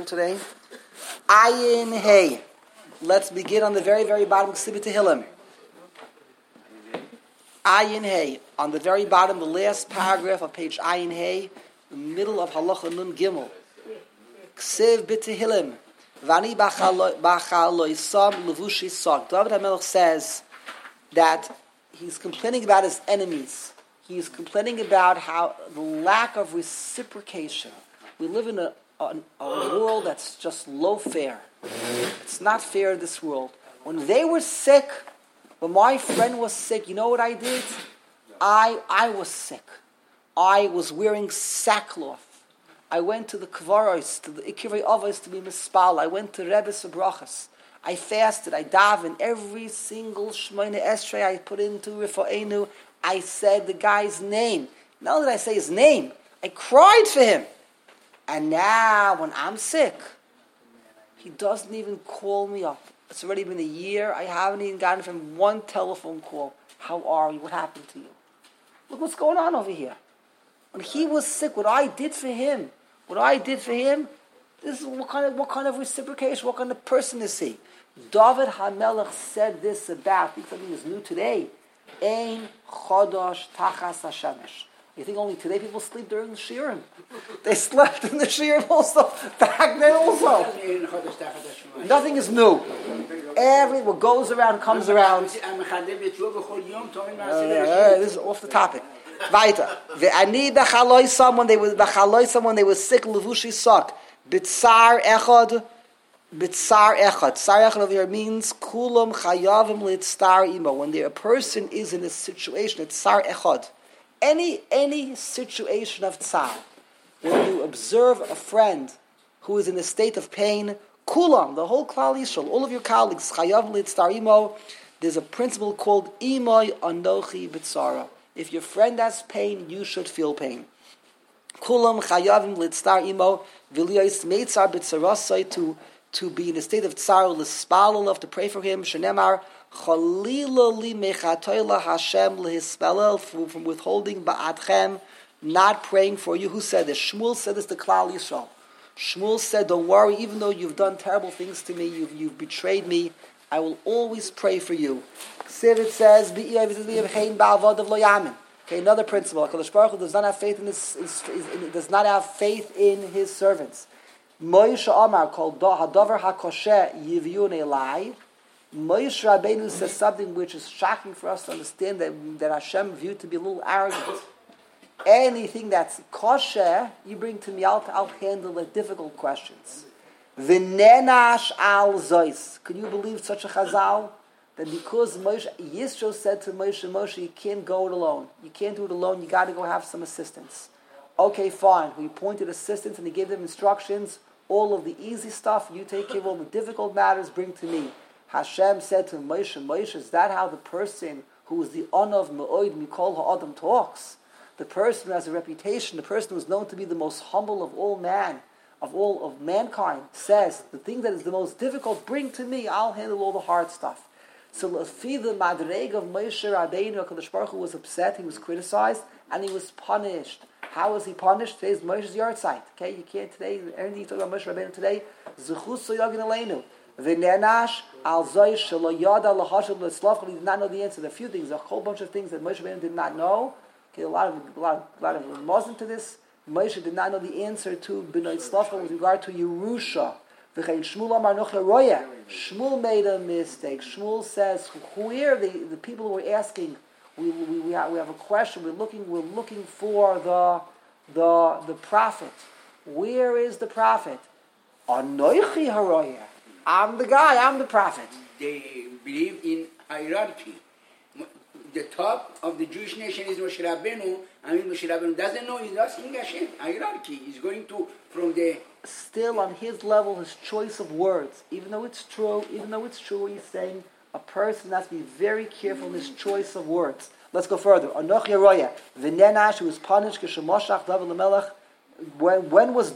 shul today. Ayin Hey. Let's begin on the very, very bottom of Ksibit Tehillim. Ayin Hey. On the very bottom, the last paragraph of page Ayin Hey, the middle of Halacha Nun Gimel. Ksiv Bit Tehillim. Vani bachal sam levushi sak. David HaMelech says that he's complaining about his enemies. He's complaining about how the lack of reciprocation. We live in a world that's just low fare. It's not fair in this world. When they were sick, when my friend was sick, you know what I did? I was sick. I was wearing sackcloth. I went to the Kvaros, to the Ikirei Avos to be mispal. I went to Rebbe's Brachas. I fasted. I davened. Every single Shemona Esrei I put into Rifa'enu, I said the guy's name. Not only did I say his name, I cried for him. And now, when I'm sick, he doesn't even call me up. It's already been a year. I haven't even gotten from him one telephone call. How are you? What happened to you? Look what's going on over here. When he was sick, what I did for him, this is what kind of reciprocation, what kind of person is he? David HaMelech said this about, I think something is new today. Ein chodosh tachas hashemesh. You think only today people sleep during the shiurim? They slept in the shiurim also. Back then also. Nothing is new. What goes around comes around. This is off the topic. Weiter. Ve'ani b'chaloi someone they were sick levushi sak. B'tsar echad. Tsar echad over here means kulam chayavim litzar imo. When a person is in a situation, it's tsar echad. Any situation of tsar, when you observe a friend who is in a state of pain, kulam, the whole Klal Yisrael, all of your colleagues, chayavim litzar imo. There's a principle called imoy anochi b'tzara. If your friend has pain, you should feel pain. Kulam chayavim litzar imo v'liyos meitzar b'tzarasai to be in a state of tsar, l'spalel, of to pray for him. Shenemar chalila li mechatoyla Hashem lehispelel, from withholding ba'adchem, not praying for you. Who said this? Shmuel said this to Klal Yisrael. Shmuel said, "Don't worry, even though you've done terrible things to me, you've betrayed me, I will always pray for you." It says, okay, another principle. HaKadosh Baruch Hu does not have faith in does not have faith in his servants. Moshe Amar called Hadavar HaKosher Yiviyun Elai. Moshe Rabbeinu says something which is shocking for us to understand, that Hashem viewed to be a little arrogant. Anything that's kosher, you bring to me, I'll handle the difficult questions. V'nenash al zois. Can you believe such a chazal? That because Yisro said to Moshe, you can't go it alone. You can't do it alone. You got to go have some assistance. Okay, fine. He appointed assistants and he gave them instructions. All of the easy stuff, you take care of. All the difficult matters, bring to me. Hashem said to Moshe, is that how the person who is the honor of Me'od Mikol Ha'adam talks? The person who has a reputation, the person who is known to be the most humble of all mankind, says, the thing that is the most difficult, bring to me. I'll handle all the hard stuff. So, Lafi the Madreg of Moshe Rabbeinu, HaKadosh Baruch Hu was upset, he was criticized, and he was punished. How was he punished? Today's Moshe's yard site. Okay, you can't today, everything you talk about Moshe Rabbeinu today, Zechus Soyagin Aleinu. V'nenash al zoy shelo yada lahashel l'slafcha, he did not know the answer. There are a few things, a whole bunch of things that Moshe Rabbeinu did not know. Okay, a lot of Muslim to this. Moshe did not know the answer to B'nai Tzlafcha with regard to Yerusha. Shmuel made a mistake. Shmuel says, who are the people who were asking? We have a question. We're looking for the prophet. Where is the prophet? Anoichi haroya. I'm the guy. I'm the prophet. They believe in hierarchy. The top of the Jewish nation is Moshe Rabbeinu. Moshe Rabbeinu doesn't know. He's asking Hashem. Hierarchy. He's going to from the. Still on his level, his choice of words, even though it's true, he's saying a person has to be very careful in his choice of words. Let's go further. Anoch Yeroya, V'nenash, who was punished, Geshemoshach David LaMelech. When was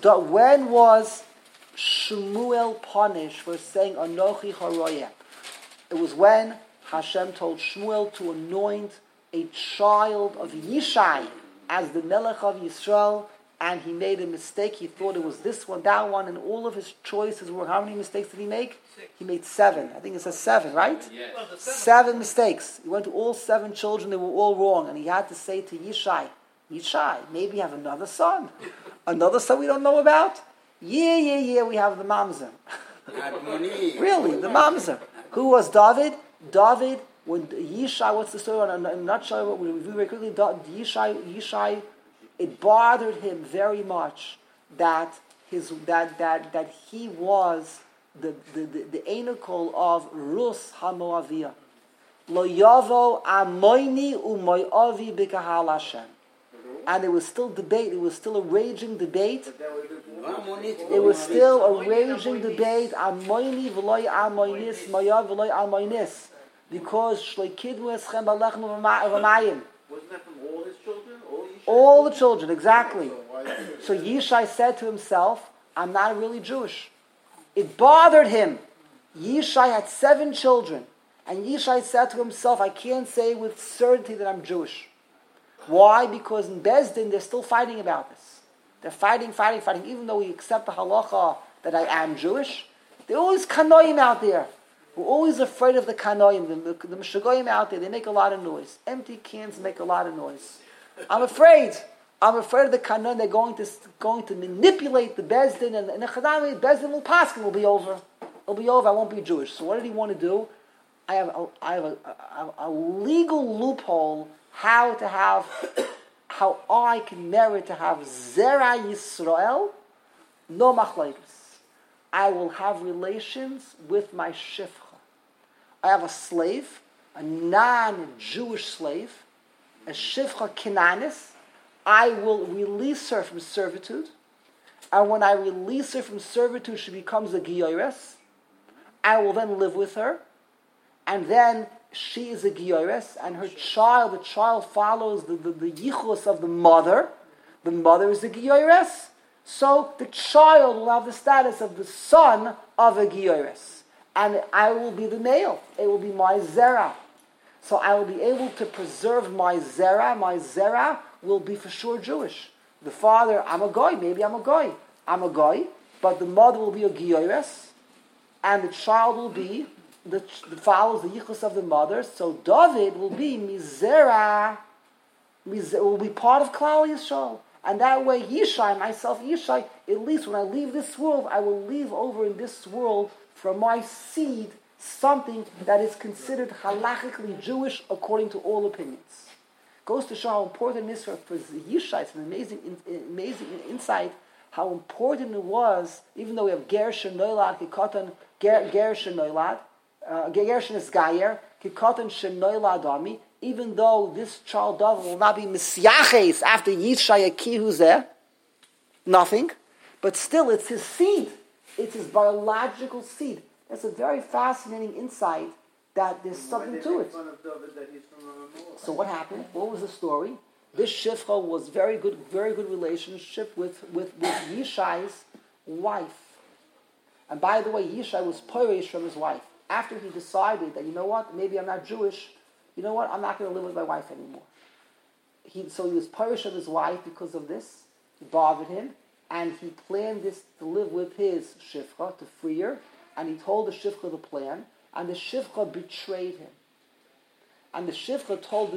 Shmuel punished for saying Anochi Haroya? It was when Hashem told Shmuel to anoint a child of Yishai as the Melech of Yisrael, and he made a mistake. He thought it was this one, that one, and all of his choices were, how many mistakes did he make? 6. He made 7. I think it says 7, right? Yes. Well, the 7 mistakes. He went to all 7 children, they were all wrong, and he had to say to Yishai, maybe you have another son. Another son we don't know about? Yeah, we have the mamzer. Really, the mamzer. Who was David? David, when Yishai, what's the story? In a nutshell, we'll review very quickly. Yishai, it bothered him very much that he was the Einokol of Rus HaMoaviyah. Lo yavo amoini umoavi b'kahal Hashem. And it was still debate. It was still a raging debate. It was still a raging debate. Amoini v'loy amoinis, moyav v'loy amoinis. Because shleikidmu eschem balechnu v'mayim. Wasn't that from all his children? All the children, exactly. So Yishai said to himself, I'm not really Jewish. It bothered him. Yishai had 7 children. And Yishai said to himself, I can't say with certainty that I'm Jewish. Why? Because in Bezdin, they're still fighting about this. They're fighting. Even though we accept the halacha that I am Jewish, there are always kanoim out there. We're always afraid of the kanoim, the mishagoyim out there. They make a lot of noise. Empty cans make a lot of noise. I'm afraid of the kanoim. They're going to manipulate the Bezdin, and the Chadami, Bezdin will pass, and will be over. It'll be over. I won't be Jewish. So what did he want to do? I have a legal loophole how I can merit to have Zera Yisrael, no machlokes. I will have relations with my shifcha. I have a slave, a non-Jewish slave, a shifcha Kinanis. I will release her from servitude, and when I release her from servitude, she becomes a Giyores. I will then live with her, and then she is a Giyores, and the child follows the yichus of the mother. The mother is a Giyores. So the child will have the status of the son of a Giyores. And I will be the male. It will be my Zera. So I will be able to preserve my Zera. My Zera will be for sure Jewish. The father, I'm a Goy. Maybe I'm a Goy. I'm a Goy. But the mother will be a Giyores. And the child will be follows the yichus of the mother, so David will be mizera, will be part of Klal Yisrael, and that way Yishai, at least when I leave this world, I will leave over in this world from my seed something that is considered halachically Jewish according to all opinions. Goes to show how important it is for Yishai. It's an amazing insight how important it was, even though we have Gershon Noilad, Kikotan Gershon Noilad. Gershon is Gayer, Kikotan Shenoila Adami, even though this child David will not be Misyaches after Yishai Akihuzeh, nothing, but still it's his seed. It's his biological seed. That's a very fascinating insight that there's something to it. So what happened? What was the story? This Shifcha was very good relationship with Yishai's wife. And by the way, Yishai was Poresh from his wife. After he decided that, maybe I'm not Jewish, I'm not going to live with my wife anymore. So he was Poresh of his wife because of this. It bothered him. And he planned this to live with his Shifcha, to free her. And he told the Shifcha the plan. And the Shifcha betrayed him. And the Shifcha told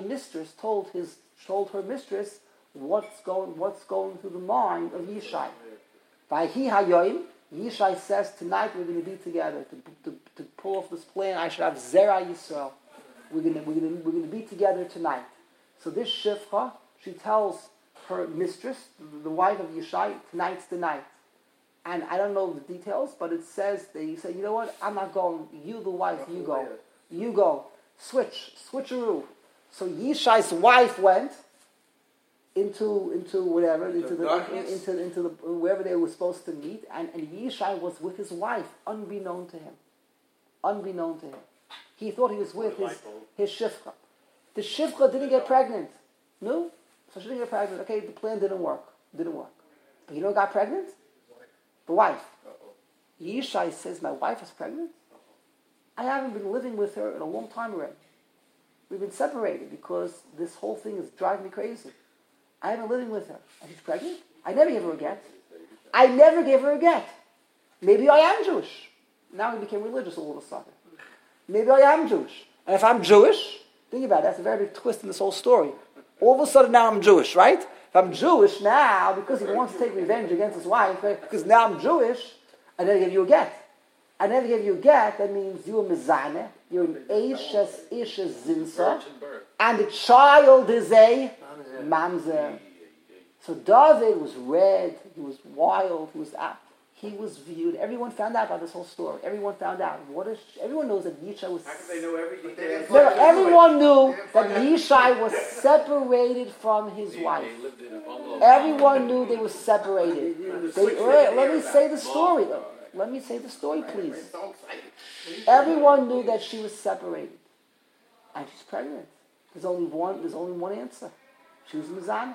her mistress, what's going through the mind of Yishai. Vayhi hayoim, Yishai says, tonight we're going to be together to pull off this plan. I should have Zera Yisrael. We're going to be together tonight. So this Shifcha, she tells her mistress, the wife of Yishai, tonight's the night. And I don't know the details, but it says, they say, you know what, I'm not going. You, the wife, you go. You go. Switcheroo. So Yishai's wife went into whatever, into the wherever they were supposed to meet, and Yishai was with his wife, unbeknown to him. He thought he was with his Shifcha. The Shifcha didn't get pregnant. No? So she didn't get pregnant. Okay, the plan didn't work. But you know who got pregnant? The wife. Yishai says, my wife is pregnant? I haven't been living with her in a long time already. We've been separated because this whole thing is driving me crazy. I haven't been living with her. And she's pregnant? I never gave her a get. I never gave her a get. Maybe I am Jewish. Now he became religious all of a sudden. Maybe I am Jewish. And if I'm Jewish, think about it, that's a very big twist in this whole story. All of a sudden now I'm Jewish, right? If I'm Jewish now, because he wants to take revenge against his wife, because now I'm Jewish, I never gave you a get. I never gave you a get, that means you're a mezaneh, you're an Eishes Zinsa, and the child is a mamzer. So David was red, he was wild, he was viewed. Everyone found out about this whole story. Everyone found out. Everyone knows that Yishai was... How can they know everything? No, everyone knew that Yishai was separated from his wife. Everyone knew they were separated. Let me say the story. Let me say the story, please. Everyone knew that she was separated. And she's pregnant. There's only one answer. She was Mizanah.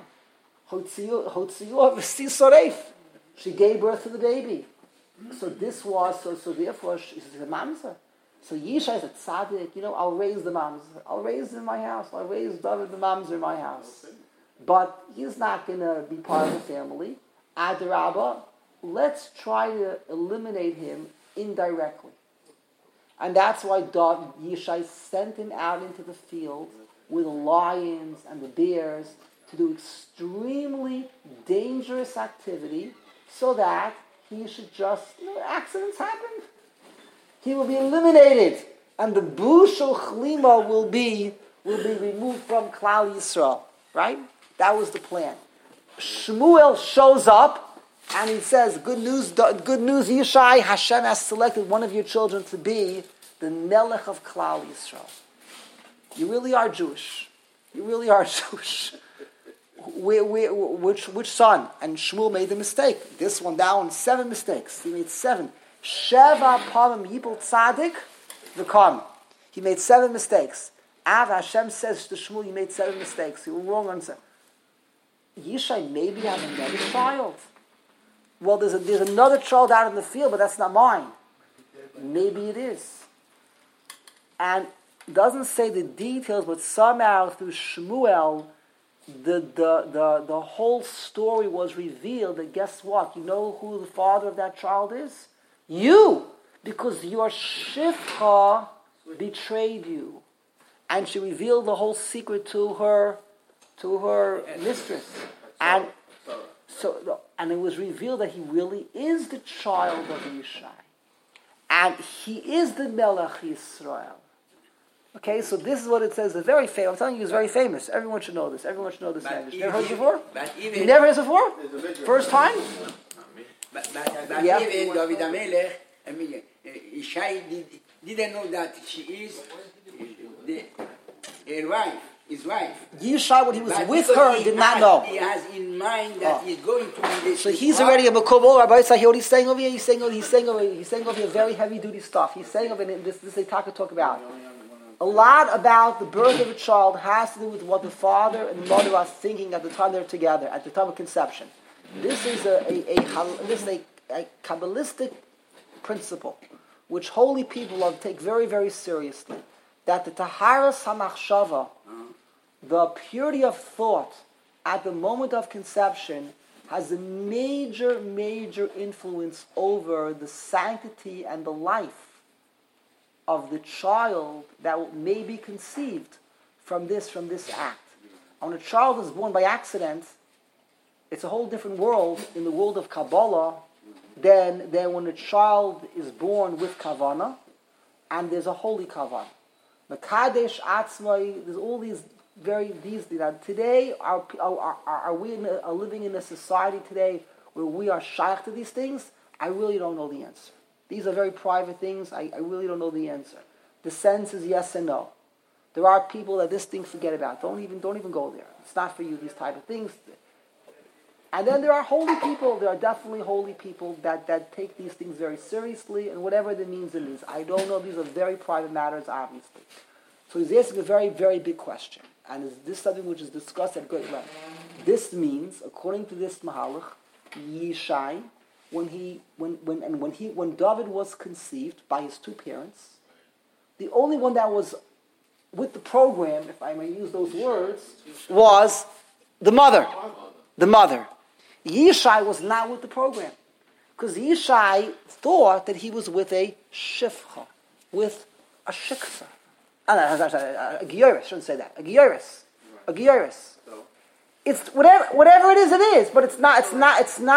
She gave birth to the baby. So therefore she's a mamzer. So Yishai is a tzaddik, I'll raise the mamzer. I'll raise it in my house. I'll raise David the mamzer in my house. But he's not going to be part of the family. Adarabba, let's try to eliminate him indirectly. And that's why Yishai sent him out into the field with the lions and the bears to do extremely dangerous activity so that he should just, accidents happen. He will be eliminated. And the Bushel Chlima will be removed from Klal Yisrael. Right? That was the plan. Shmuel shows up and he says, good news, Yishai, Hashem has selected one of your children to be the Melech of Klal Yisrael. You really are Jewish. You really are Jewish. Which son? And Shmuel made the mistake. This one down, 7 mistakes. He made 7. Sheva Parim Yipol Tzadik V'Kam. He made 7 mistakes. Hashem says to Shmuel, you made 7 mistakes. You were wrong on 7. Yishai maybe has another child. Well, there's another child out in the field, but that's not mine. Maybe it is. And doesn't say the details, but somehow through Shmuel, the whole story was revealed. That guess what? You know who the father of that child is? You, because your shifcha betrayed you, and she revealed the whole secret to her mistress, and it was revealed that he really is the child of Yishai, and he is the Melech Yisrael. Okay, so this is what it says. It's very famous. I'm telling you, it's very famous. Everyone should know this. Everyone should know this language. You never heard it before? You never heard it before? First time? But even David HaMelech, Yishai didn't know that she is her wife, his wife. Yishai, when he was with her, did not know. He has in mind that he's going to be this. So he's already a Makobol. Rabbi Yitzhak, what he's saying over here, he's saying over here very heavy duty stuff. He's saying over here, this they talk about. A lot about the birth of a child has to do with what the father and the mother are thinking at the time they're together, at the time of conception. This is a Kabbalistic principle, which holy people take very, very seriously. That the Taharas HaMachshava, the purity of thought at the moment of conception, has a major, major influence over the sanctity and the life of the child that may be conceived from this act. When a child is born by accident, it's a whole different world in the world of Kabbalah than when a child is born with Kavanah, and there's a holy Kavanah. Mekadesh Atzmai, there's all these today are we living in a society today where we are shaykh to these things? I really don't know the answer. These are very private things. I really don't know the answer. The sense is yes and no. There are people that this thing forget about. Don't even go there. It's not for you, these type of things. And then there are holy people. There are definitely holy people that take these things very seriously, and whatever the means it is. I don't know. These are very private matters, obviously. So he's asking a very, very big question. And is this something which is discussed at great length? This means, according to this Mahalach, Yishai, when David was conceived by his 2 parents, the only one that was with the program, if I may use those words, was the mother. The mother. Yishai was not with the program. Because Yishai thought that he was with a shifcha, with a shiksa. A gioris, shouldn't say that. A gioris. A gioris. It's whatever it is, but it's not. He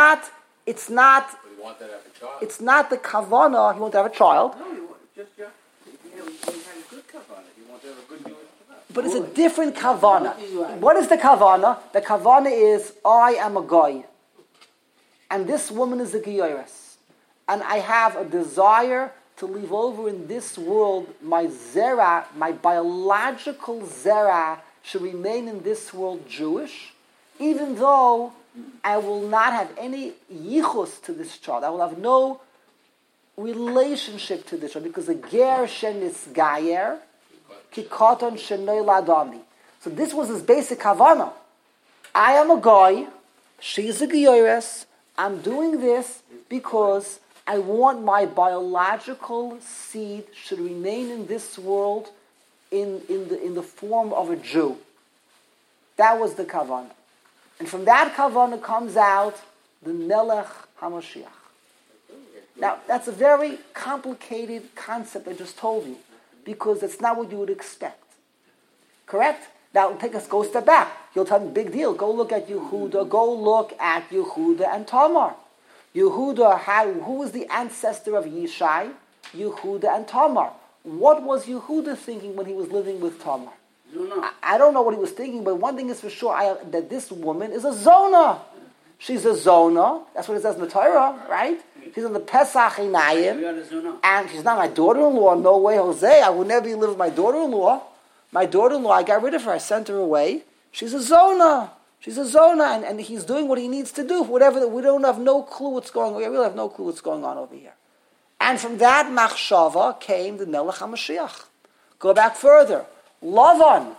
wanted to have a child. It's not the kavana. He wanted to have a child. No, he had a good kavanah. He wanted to have a good Jewish child. But it's a different kavana. What is the kavana? The kavana is, I am a guy. And this woman is a gioris. And I have a desire to leave over in this world my zera, my biological zera, should remain in this world Jewish, even though I will not have any yichus to this child. I will have no relationship to this child, because the ger shenis gayer, kikoton shenoy ladami. So this was his basic havana. I am a guy, she's a gioris, I'm doing this because I want my biological seed should remain in this world in the form of a Jew. That was the kavanah. And from that kavanah comes out the Melech HaMashiach. Now, that's a very complicated concept I just told you, because that's not what you would expect. Correct? Now, go a step back. You'll tell me, big deal. Go look at Yehuda. Go look at Yehuda and Tamar. Yehuda, who was the ancestor of Yishai? Yehuda and Tamar. What was Yehuda thinking when he was living with Tamar? I don't know what he was thinking, but one thing is for sure, that this woman is a Zona. She's a Zona. That's what it says in the Torah, right? She's in the Pesach Einayim. And she's not my daughter-in-law. No way, Jose. I would never be living with my daughter-in-law. My daughter-in-law, I got rid of her. I sent her away. She's a Zona. She's a Zona. And he's doing what he needs to do. Whatever. We don't have no clue what's going on. We really have no clue what's going on over here. And from that machshava came the Melech HaMashiach. Go back further. Lot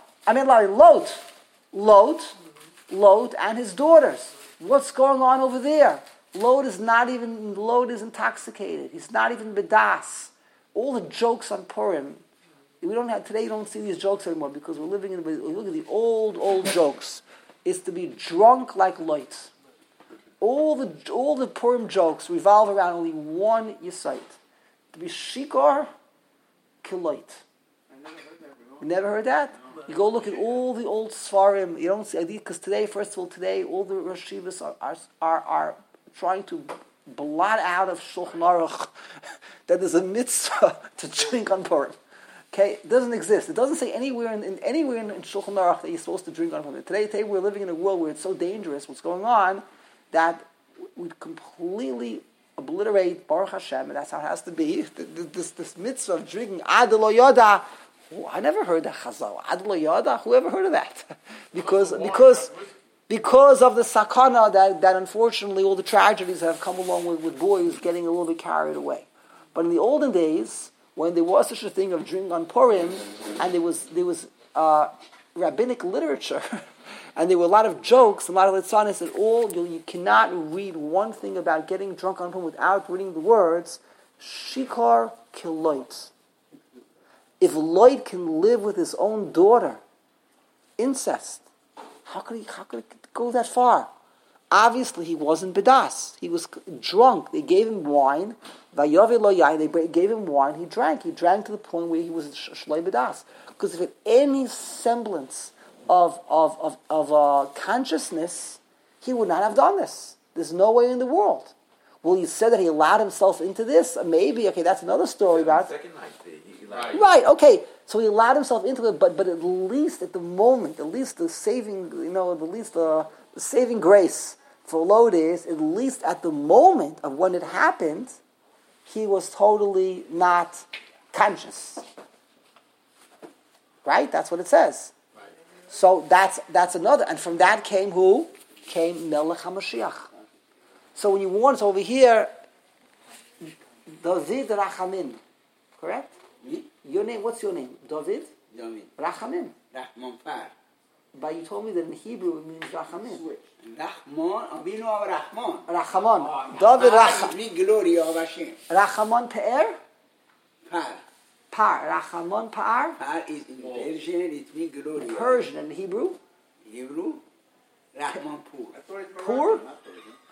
and his daughters. What's going on over there? Lot is intoxicated. He's not even bedas. All the jokes on Purim. Today you don't see these jokes anymore, because we're living look at the old jokes. It's to be drunk like Lot. All the Purim jokes revolve around only one yesait. To be shikar, kilait. You never heard that? You go look at all the old Sfarim. You don't see, because today, first of all, all the Rosh Yeshivas are trying to blot out of Shulchan Aruch that there's a mitzvah to drink on Purim. Okay, it doesn't exist. It doesn't say anywhere in Shulchan Aruch that you're supposed to drink on Purim. Today we're living in a world where it's so dangerous, what's going on, that we completely obliterate Baruch Hashem, and that's how it has to be. This mitzvah of drinking Ad Lo Yoda. I never heard that Chazal. Ad Lo Yoda. Who ever heard of that? because of the sakana that unfortunately all the tragedies have come along with boys getting a little bit carried away. But in the olden days, when there was such a thing of drinking on Purim, and there was rabbinic literature, and there were a lot of jokes, a lot of litzanis, that you cannot read one thing about getting drunk on Purim without reading the words shikar kiloit. If Lot can live with his own daughter, incest, how could it go that far? Obviously, he wasn't bedas. He was drunk. They gave him wine. They gave him wine. He drank. He drank to the point where he was shloi bedas. Because if it any semblance of consciousness, he would not have done this. There's no way in the world. Well, you said that he allowed himself into this. Maybe, okay, that's another story about. Second night, right, okay. So he allowed himself into it, but at least at the moment, at least the saving, the saving grace for Lot is, at least at the moment of when it happened, he was totally not conscious. Right? That's what it says. Right. So that's another. And from that came who? Came Melech HaMashiach. So when you want, so over here, David Rachamin. Correct? Your name, what's your name? David? Rachamin. Rahman Par. But you told me that in Hebrew it means Rachamin. Rahman, Avinu Rahman. Rachaman. David Rachaman. Glory of Hashem. Rachaman Pe'er? Par. Rachaman Par? Par is in Persian, it means glory. Persian and Hebrew? Rahman Pur. Pur?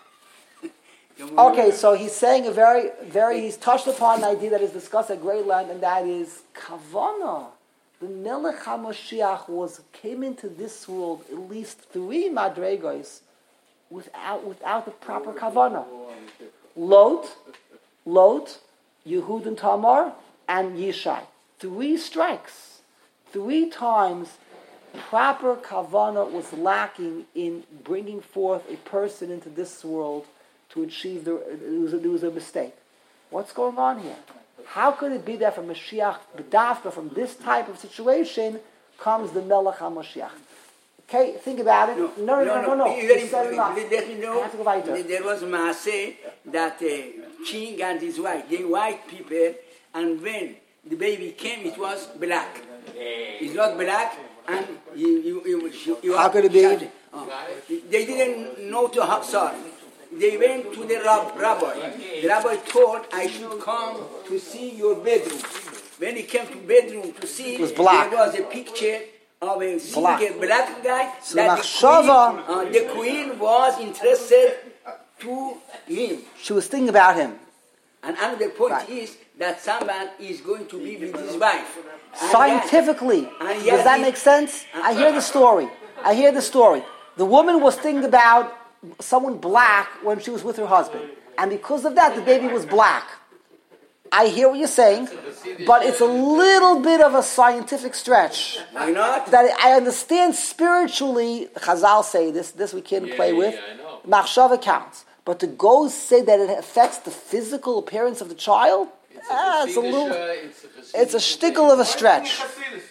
Okay, so he's saying he's touched upon an idea that is discussed at great length, and that is Kavana. The Melech HaMashiach came into this world at least 3 madregos without the proper Kavana. Lot, Yehud and Tamar, and Yishai. 3 strikes. 3 times proper Kavana was lacking in bringing forth a person into this world to achieve there was a mistake. What's going on here? How could it be that from Mashiach B'dafka, from this type of situation, comes the Melech HaMashiach? Okay, think about it. No. Let me know. There was Maaseh that king and his wife, they white people, and when the baby came, it was black. It's not black, and you how could it be? They didn't know to how sorry. They went to the rabbi. The rabbi told, I should come to see your bedroom. When he came to bedroom to see, it was black. There was a picture of a single black guy. So that the queen was interested to him. She was thinking about him. And another point is that someone is going to be with his wife. Scientifically, does that make sense? I hear the story. The woman was thinking about someone black when she was with her husband. And because of that, the baby was black. I hear what you're saying, but it's a little bit of a scientific stretch. Why not? That I understand spiritually, Chazal say this we can't play with. Machshava counts. But to go say that it affects the physical appearance of the child, it's a shtickle of a stretch.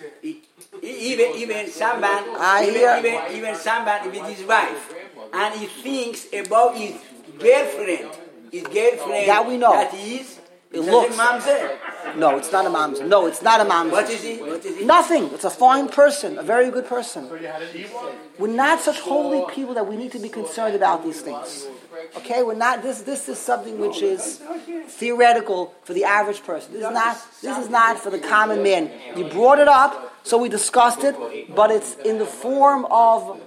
Even someone, even someone with his wife, and he thinks about his girlfriend. That we know. That is, it looks. No, it's not a mamzer. What is he? Nothing. It's a fine person, a very good person. We're not such holy people that we need to be concerned about these things. Okay, we're not. This is something which is theoretical for the average person. This is not for the common man. You brought it up, so we discussed it, but it's in the form of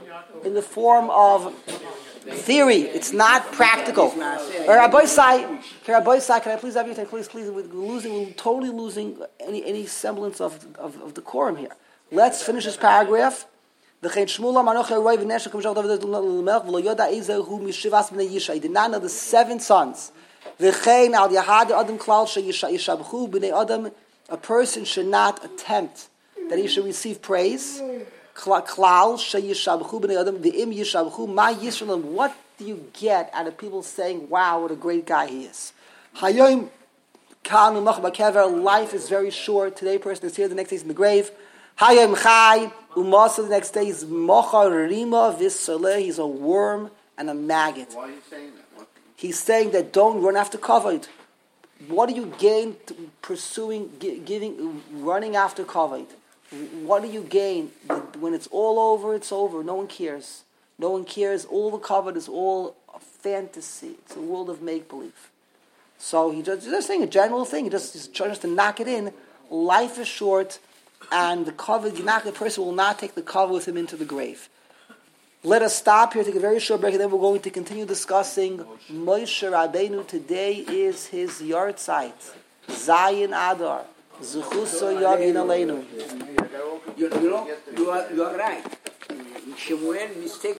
theory. It's not practical. Rabbi Sai, can I please have you take please? We're totally losing any semblance of decorum here. Let's finish this paragraph. He did not know the 7 sons. A person should not attempt that he should receive praise. What do you get out of people saying, wow, what a great guy he is? Life is very short. Today a person is here, the next day is in the grave. The next day is he's a worm and a maggot. Why are you saying that? He's saying that don't run after kavod. What do you gain pursuing, running after kavod? What do you gain? When it's all over, it's over. No one cares. All the kavod is all a fantasy. It's a world of make-believe. So he's just saying a general thing. He's trying to knock it in. Life is short. And the person will not take the cover with him into the grave. Let us stop here, take a very short break, and then we're going to continue discussing Moshe Rabbeinu. Today is his yahrzeit, Zayin Adar, Zechuso Yagin Aleinu. You are right. Shemuel mistake.